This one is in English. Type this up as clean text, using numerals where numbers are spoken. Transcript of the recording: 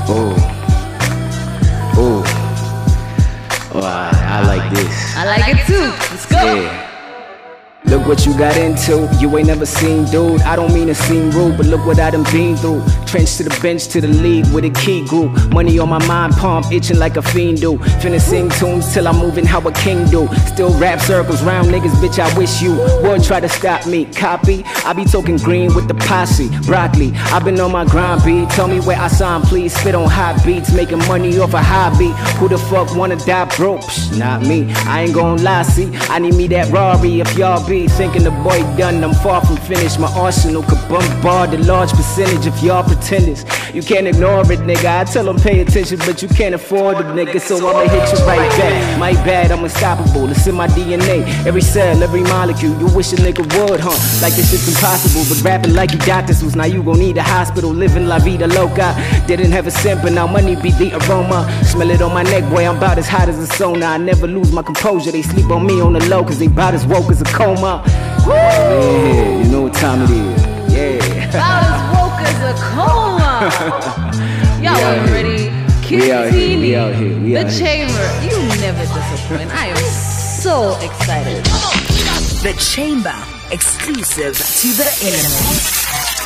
Oh, oh, oh, I like this. I like it too. Let's go. Yeah. Look what you got into, you ain't never seen, dude. I don't mean to seem rude, but look what I done been through. Trench to the bench, to the league with a key group. Money on my mind, palm itching like a fiend do. Finna sing tunes till I'm moving how a king do. Still rap circles round niggas, bitch, I wish you would try to stop me. Copy, I be talking green with the posse. Broccoli, I been on my grind, B. Tell me where I sign, please. Spit on hot beats, making money off a hobby. Who the fuck wanna die broke? Psh, not me, I ain't gon' lie, see. I need me that Rari if y'all be thinking the boy done, I'm far from finished. My arsenal could bombard a large percentage of y'all pretenders. You can't ignore it, nigga. I tell them pay attention, but you can't afford it, nigga. So I'ma hit you right back. My bad, I'm unstoppable. It's in my DNA. Every cell, every molecule. You wish a nigga would, huh? Like this shit's impossible. But rapping like you got this was now you gon' need a hospital. Living la vida loca. Didn't have a cent, but now money be the aroma. Smell it on my neck, boy. I'm about as hot as a sauna. I never lose my composure. They sleep on me on the low, cause they about as woke as a coma. Yeah, you know what time it is. Yeah. About as woke as a coma. Y'all are ready. We out here. The Chamber. You never disappoint. I am so excited. The Chamber, exclusive to the internet.